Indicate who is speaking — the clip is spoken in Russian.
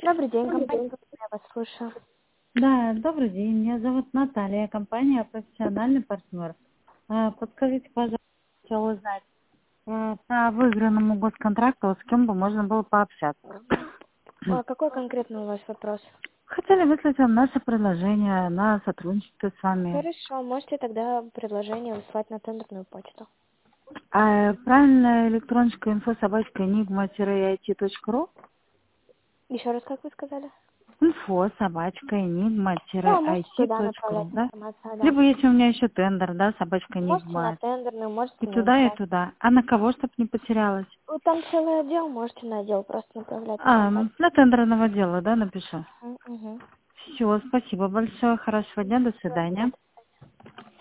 Speaker 1: Добрый день, компания. Я вас слушаю.
Speaker 2: Да, добрый день. Меня зовут Наталья, компания «Профессиональный партнер». Подскажите, пожалуйста, хотела узнать, по выигранному госконтракту с кем бы можно было пообщаться.
Speaker 1: А какой конкретно у вас вопрос?
Speaker 2: Хотели выслать вам наше предложение на сотрудничество с вами.
Speaker 1: Хорошо, можете тогда предложение выслать на тендерную почту.
Speaker 2: Правильная электроночка info@enigma-it.ru.
Speaker 1: Еще раз, как вы сказали? Да, можете туда
Speaker 2: info@enigma-it.ru,
Speaker 1: направлять
Speaker 2: да?
Speaker 1: информацию, да.
Speaker 2: Либо если у меня еще тендер, да, собачка
Speaker 1: Можете на
Speaker 2: Enigma.
Speaker 1: тендерную, можете
Speaker 2: И
Speaker 1: на
Speaker 2: туда, и
Speaker 1: инфо.
Speaker 2: туда. А на кого, чтоб не потерялась?
Speaker 1: Ну, там целый отдел, можете на отдел просто направлять информацию.
Speaker 2: На тендерного дела, да, напишу?
Speaker 1: Угу.
Speaker 2: Все, спасибо большое, хорошего дня, до
Speaker 1: До
Speaker 2: свидания.
Speaker 1: свидания.